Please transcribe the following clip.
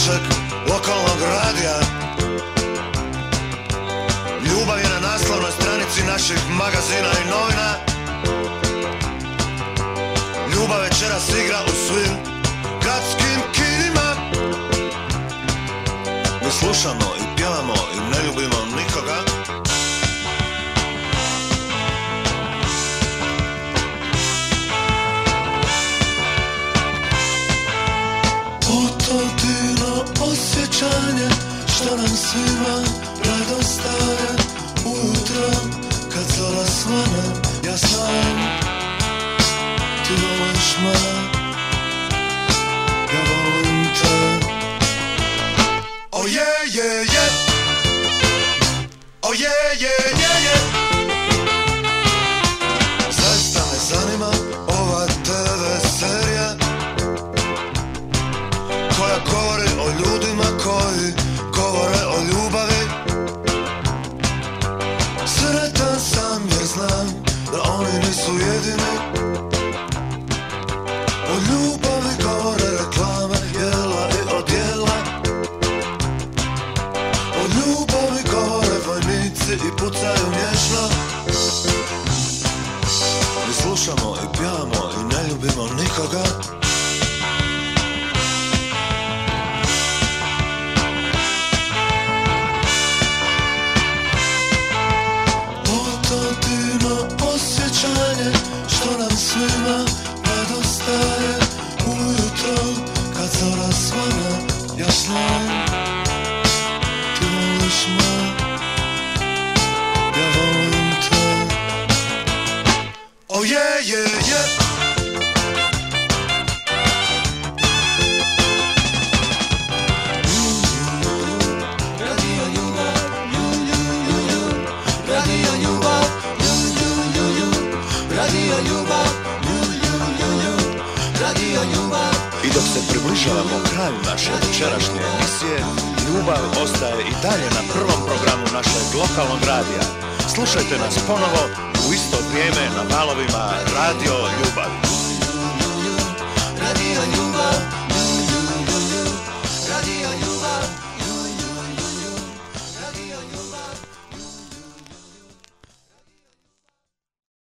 našeg lokalnog radija. Ljubav je na naslovnoj stranici naših magazina i novina. Ljubav večeras igra u svim gradskim kinima. Mi slušamo i pjevamo i ne ljubimo nikoga. Divno osjećanje što nam svima nedostaje. Ujutro kad zora svane, ja znam ti voliš me, ja volim te. Oh yeah, yeah, yeah. Oh yeah, yeah, yeah, yeah. Zaista me zanima ova TV serija koja govori o ljudima koji govore o ljubavi. Sretan sam jer znam da oni nisu jedini. O ljubavi govore reklame, jela i odjela. O ljubavi govore vojnici i pucaju mješno. Mi slušamo i pjevamo i ne ljubimo nikoga. Osjećanje što nam svima nedostaje. Ujutro kad zora svane, ja znam ti voliš me, ja volim te. Oh yeah, yeah, yeah. I dok se približavamo kraju naše večerašnje emisije, ljubav ostaje i dalje na prvom programu našeg lokalnog radija. Slušajte nas ponovo u isto vrijeme na valovima Radio Ljubav.